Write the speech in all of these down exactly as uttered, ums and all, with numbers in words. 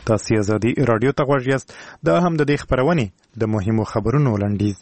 تاسو ازادي رادیو ته غوږ یاست. دا هم د دې خبرونه د مهمو خبرونو لنډیز.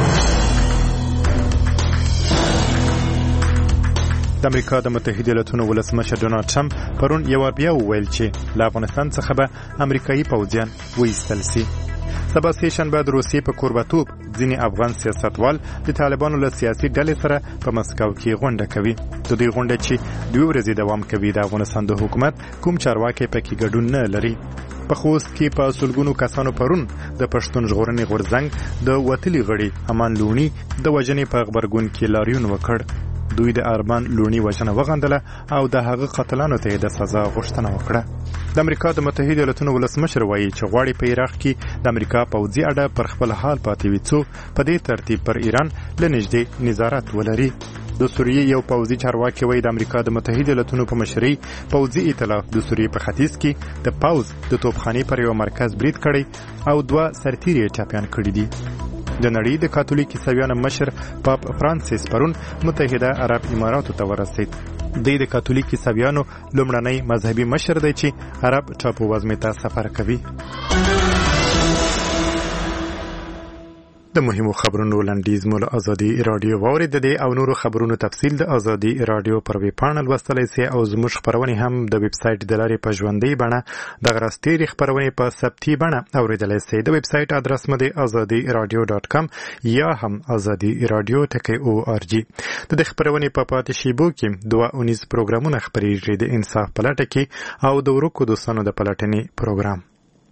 د امریکا د متحده ایالاتونو ولسمشر ډونالد ټرمپ پرون یو بیا وویل چې له افغانستان څخه به امریکایي پوځیان وایستل شي. سبا سه شنبه د روسیې په کوربتوب ځینې افغان سیاستوال د طالبانو له سیاسي ډلې سره په مسکو کې غونډه کوي. د دې غونډې چې دوه ورځې دوام کوي د افغانستان د حکومت کوم چارواکي پکې ګډون نه لري. په خوست کې په سلګونو کسانو پرون د پښتون ژغورنې غورځنګ د وتلي غړي امان لونی د وجنې په خبرګون کې لاریون وکړ. دوی د ارمان لونی وجنه وغندله او د هغه قتلانو ته د سزا غوښتنه وکړه. د امریکا د متحده ایالاتونو ولسمشر وایي چې غواړي په عراق کې د امریکا پوځي اډه پر خپل حال پاتې وي څو په دې ترتیب پر ایران لنږدې نظارت ولري. د سوریې یو پوځي چارواکي وایي د امریکا د متحده ایالاتونو په مشرۍ پوځي ائتلاف د سوریې په ختیځ کې د پوځ د توپخانې پر یو مرکز برید کړی او دوه سرتیري ټاپیان کړي دي. د نړۍ د کاتولیک عیسویانو مشر پاپ فرانسیس پرون متحده عرب اماراتو ته ورسید. د کاتولیک عیسویانو لومړنی مذهبي مشر دی چې عرب ټاپووزمې ته سفر کوي. د مهمو خبرونو لنډیز مول ازادي رادیو واورید. د او نورو خبرونو تفصیل د ازادي رادیو پر ویب پاڼه لوستلای شئ او زموږ خبرونه هم د ویب سټ د لارې په ژوندۍ بڼه د غرستېری خبرونه په ثبتي بڼه اوریدلای شئ. د ویب سټ ادرس مده azadi radio dot com یا هم azadi radio dot org. د خبرونه په پاتې شیبو کې دوه اونیز پروګرامونه خبرېږي د انصاف پلټه کې او د ورکو دوستانو د پلټنې پروګرام.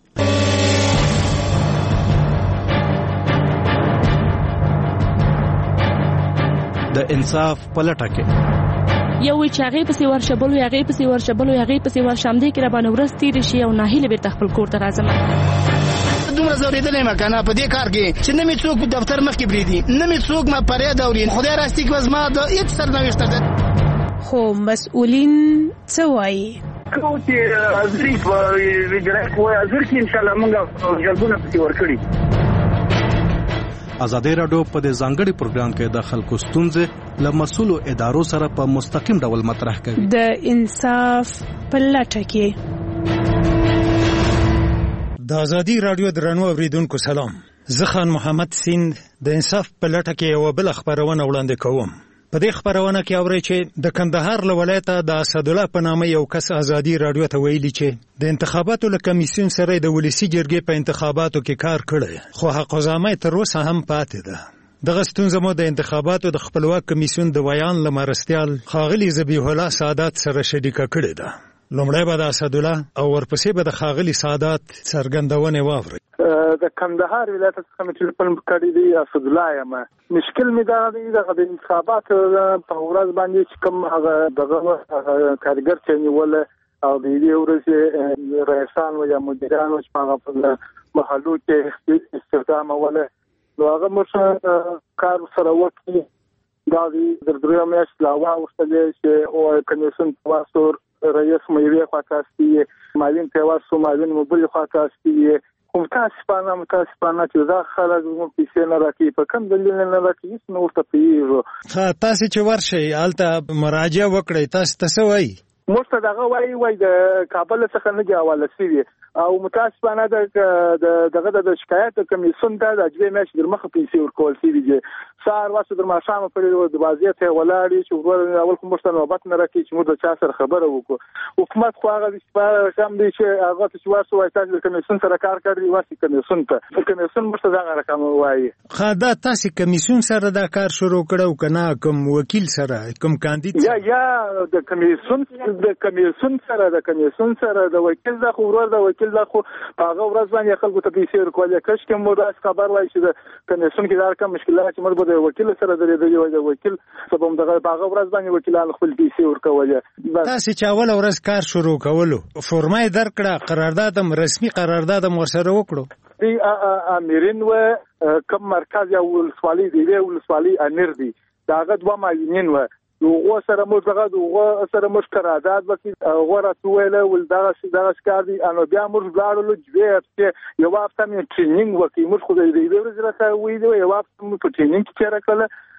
د انصاف پلټه کې یو چې هغه پسې ورشبل وي هغه پسې ورشبل وي هغه پسې ورشمدې کې را باندې ورستې شي او ناهیله به تخپل کور ته راځم. دومره زوریدلې مکانه په دې کار کې چې نه می څوک دفتر مخ کې بریدي نه می څوک ما پرې دوري خدای راستي کې وزما د هیڅ سرنوشت ده. خو مسؤلین څه وایي؟ کو چې ازري په ویډرا کوه ازر کې ان شاء الله موږ جلبونه پسې ورکړي. ازادي رادیو په دې ځانګړي پروګرام کې د خلکو ستونزې له مسؤلو ادارو سره په مستقیم ډول مطرح کوي. د انصاف پلټه کې د ازادي رادیو درنو اوریدونکو سلام. زه خان محمد سیند د انصاف پلټه کې یو بل خبرونه وړاندې کوم. په دې خبرونه کې اوري چې د کندهار له ولایته د اسد الله په نامه یو کس ازادي رادیو ته ویلي چې د انتخاباتو له کمیسیون سره د ولسی جرګې په انتخاباتو کې کار کړی خو حق ځامه تر اوسه هم پاتې ده. دغه ستونزه مو د انتخاباتو د خپلواک کمیسیون د ویان لمرستيال خاغلی ذبیح الله سعادت سره شریکه کړې ده. لومړی به د اسد الله او ورپسې به د خاغلی سعادت څرګندونه واوري. د کندهار ولایت څخه مې ټلیفون کړی دی اسد الله یم. مشکل می دا دی د انتخابات په ورځ باندې چې کوم هغه دغه کارګر چې نیول او د دې ورځې رئیسان او یا مدیران چې هغه په محلو کې استخدام وله نو هغه مش کار سره وکړي دا د درې میاشتې لا واوښتلې چې او کمیسیون واسور رئیس مې خاطاستي مالین ته واسو مالین موبایل خاطاستي متاسفانه متاسفانه چې دا خلک مو پیسې نه راکې په کوم دلیل نه راکې هیڅ نو ورته پیږو. تاسو چې ورشي الته مراجعه وکړئ تاسو ته وایي مرته دغه وایي وای د کابل څخه نه جوړل شوی او متاسفانه د دغه د شکایت کمیسیون ته د اجازه مېش در مخه پیسې ورکول شي دي سار واسو در ماشامه په د بازیت ولاړی چې ور اول کوم مرته نوبت نه راکې چې موږ د چا سره خبره وکړو. حکومت خو هغه د کم دي چې هغه چې واسو وای تاسو د کمیسیون سره کار کوي واسو کمیسیون ته کمیسیون مرته دغه رقم وایي. خدا تاسو کمیسیون سره دا کار شروع کړو کنه کوم وکیل سره کوم کاندید یا یا د کمیسیون د کمیسیون سره د کمیسیون سره د وکیل د خبرور د وکیل د خو هغه ورځ باندې خلکو ته پیسې ورکول کښ کوم مو خبر وای چې د کمیسیون کې دا کوم مشکلات چې موږ د وکیل سره درې دی د وکیل سبب دغه هغه ورځ باندې وکیلان خپل پیسې ورکول. تاسو چې اول ورځ کار شروع کولو فرمای درکړه قرارداد رسمي قرارداد ورسره وکړو دی امرین و کوم مرکز یا ولسوالۍ دی ولسوالۍ امیر دی داغه دوه معینین و یو سره موږ دغه یو سره موږ قرارداد وکړو غوړه توله ول دغه دغه کار دی انو بیا موږ لاړو چې یو وخت مې ټریننګ وکړو موږ خو دې دې ورځ راته وې یو وخت مې په ټریننګ کې راکړل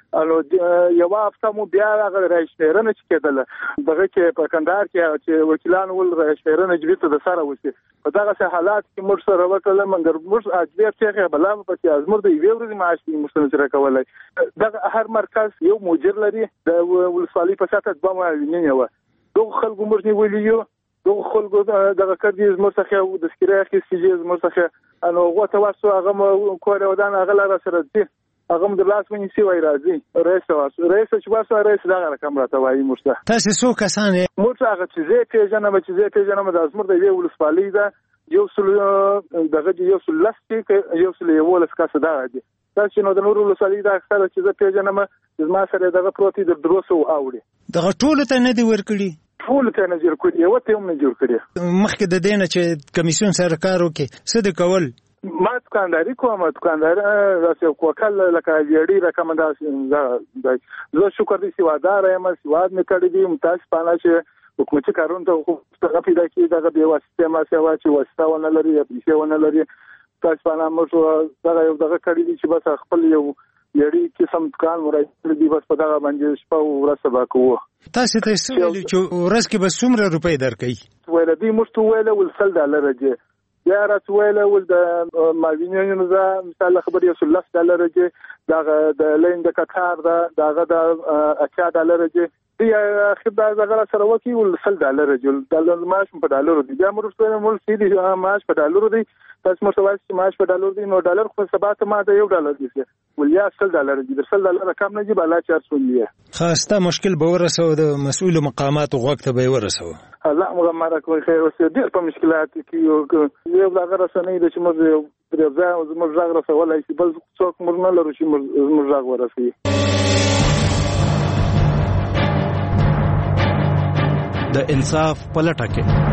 انو یو هفته مو بیا هغه راشنیرنه چې کېدله دغه کې په کندهار کې چې وکیلان ول راشنیرنه جوړه د سره وسی په دغه حالات کې موږ سره وکړل منګر موږ اجبیر چې بلا په چې ازمر د یو ورځې معاش کې مستنجره کولای دغه هر مرکز یو مدیر لري د ولسوالۍ په ساته د معاونین و دغه خلکو موږ نیولې یو دغه خلکو دغه کړي زموږ څخه د سکریا کې سیجز زموږ څخه انو غوته واسو هغه کوړه ودان هغه لاره سره دي هغه د لاس باندې سی وای راځي رئیس واسو رئیس چې واسو رئیس دا رقم راته وایي مرسته تاسو څو کسان مرسته هغه چې زه پیژنم چې زه پیژنم د ازمر د یو ولسوالۍ ده یو سل دغه یو سل لاستیک یو سل یو ولسکاسه دا دي تاسو نو د نورو ولسوالۍ دا اکثر چې زه پیژنم زما سره دغه پروتي د دروسو اوړي دغه ټول ته نه دی ورکړي ټول ته نه جوړ کړی یو ته هم نه جوړ کړی مخکې د دینه چې کمیسیون سره کار وکړي څه د کول ما دکانداري کوم دکاندار راځي کوکل لکه یړي رکمنداسیون دا زه شکر دې سیوادار یم سیواد مې کړی دي متاسف پاله چې حکومتي کارونه ته خو څنګه پیدا کیږي دغه به واسطه ما سیوا چې واسطه ونه لري یا پیسې ونه لري تاسو پاله موږ دغه یو دغه کړی دي چې بس خپل یو یړي قسم دکان ورای دي بس په دغه باندې شپه ورځ سبا کوو تاسو ته څه ویل چې ورځ کې به څومره روپۍ درکې ویل دي موږ ته ویل ول سل ډالر راځي یا راتویل ول د ماوینینو زه مثال خبرې یو څلور ډالر راځي دا د لین د قطار دا دغه د اچا ډالر راځي دی اخر دا زغره سره وکی ول سل ډالر راځي ډالر معاش په ډالر دی بیا موږ سره مول سیدي معاش په ډالر دی تاسو مو سوال چې معاش په ډالر دی نو ډالر خو سبات ما د یو ډالر دی ول یا سل ډالر دی سل ډالر کم نه دی بالا چارسو دی خاصه مشکل به ورسو د مسؤل مقامات وغوښته به ورسو الله مغمره کوي خیر اوسه ډیر په مشکلات کې یو زغره سنې د چې موږ پرځه موږ زغره سوالای چې بل څوک موږ نه لرو چې موږ زغ ورسي د انصاف پلټه کې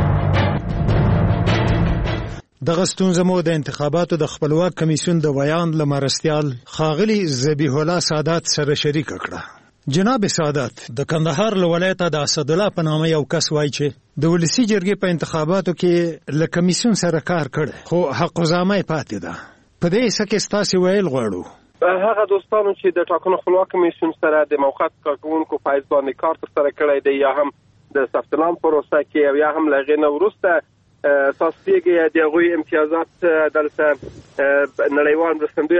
دغه ستونزه مو د انتخاباتو د خپلواک کمیسیون د ویان لمرستيال خاغلی ذبیح الله سادات سره شریک کړه جناب سادات د کندهار ولایت د اسد الله په نامه یو کس وایي چې د ولسی جرګې په انتخاباتو کې له کمیسیون سره کار کړي خو حق زامه پاتې ده په دې سکه ستاسو ویل غواړو هغه دوستانو چې د ټاکنو خپلواک کمیسیون سره د موقت کارکونکو فایز باندې کار تر سره کړی دی یا هم د ثبتنام پروسه کې او یا هم لغې نو ورسته اساسيږي د غوي امتیازات دلته نړیوال مرستندوی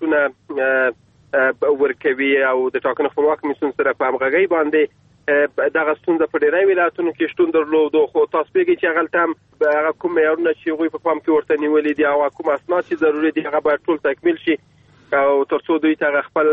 بنسټونه ورکوي او د ټاکنو خپلواک کمیسیون سره په همغږي باندې دغه ستونزه په ډیری ولایتونو کې شتون درلود خو تاسو پیږي چې غلطم هغه کوم معیارونه چې غوي په پام کې ورته نیولې دي او کوم اسناد چې ضروري دي هغه باید ټول تکمیل شي او ترڅو دوی ته خپل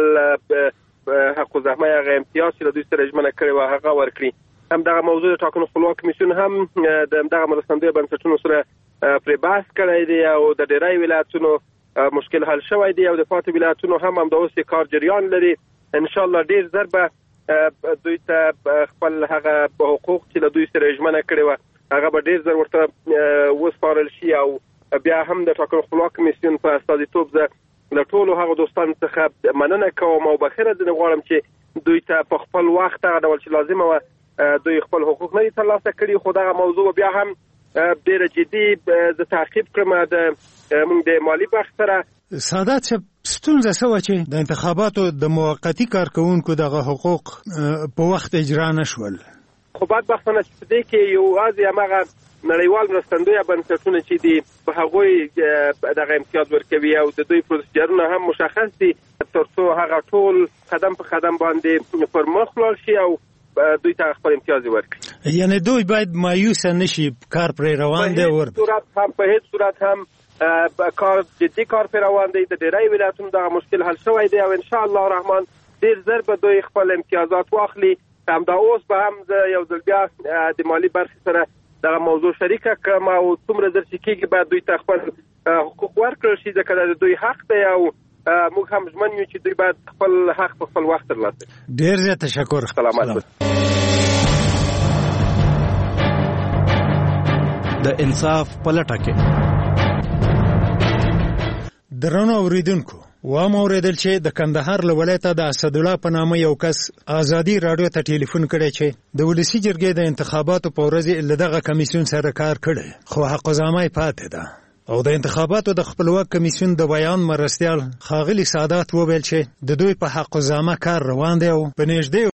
حق زحمه هغه امتیاز چې دوی سره ژمنه کړې و هغه ورکړي هم دغه موضوع د ټاکنو خپلواک کمیسیون هم د دغه مرستندوی بنسټونو سره پرې بحث کړی دی او د ډیری ولایتونو مشکل حل شوی دی او د پاتې ولایتونو هم هم د اوسې کار جریان لري ان شاء الله ډیر ضرر به دوی ته خپل هغه حقوق چې له دوی سره ژمنه کړې و هغه به ډیر ضرر ورته وسپارل شي او بیا هم د ټاکنو خپلواک کمیسیون په استازیتوب زه له ټولو هغه دوستانو څخه مننه کوم او بخیره ځنې غواړم چې دوی ته په خپل وخت هغه ډول چې لازمه وه دوی خپل حقوق نه دي ترلاسه کړي خو دغه موضوع بیا هم ډېره جدي زه تعقیب کړم د موږ د مالي بخش سره سادات ستونزه څه وه چې د انتخاباتو د موقتي کارکوونکو دغه حقوق په وخت اجرا نه شول خو بدبختانه چې په دې کې یوازې هماغه نړیوال مرستندویه بنسټونه چې دي په هغوی دغه امتیاز ورکوي او د دوی پروسیجرونه هم مشخص دي تر څو هغه ټول قدم په قدم باندې پر مخ لاړ شي او دوی ته خپل امتیاز ورکړي یعنی دوی باید مایوس نشي کار پر روان دی ور صورت هم په هیڅ صورت هم کار جدي کار پر روان دی د ډیری ولایتونو دا مشکل حل شوی دی او ان شاء الله الرحمن ډیر زر به دوی خپل امتیازات واخلي هم دا اوس به هم یو ځل بیا د مالی برخې سره دا موضوع شریکه کړم او څومره زر چې کېږي باید دوی ته خپل حقوق ورکړل شي ځکه د دوی حق دی او موږ هم ژمن یو چې دوی باید خپل حق په خپل وخت ترلاسه کړي ډیر زیات تشکر سلامات د انصاف پلټه کې درنو اوریدونکو و ما اوریدل چې د کندهار له ولایته د اسد الله په نامه یو کس ازادي رادیو ته ټلیفون کړی چې د ولسی جرګې د انتخاباتو په ورځ له دغه کمیسیون سره کار کړي خو حق زامه پاتې ده او د انتخاباتو د خپلواک کمیسیون د بیان مرستیال ښاغلي سادات وویل چې د دوی په حق الزامه کار روان دی او په نږدې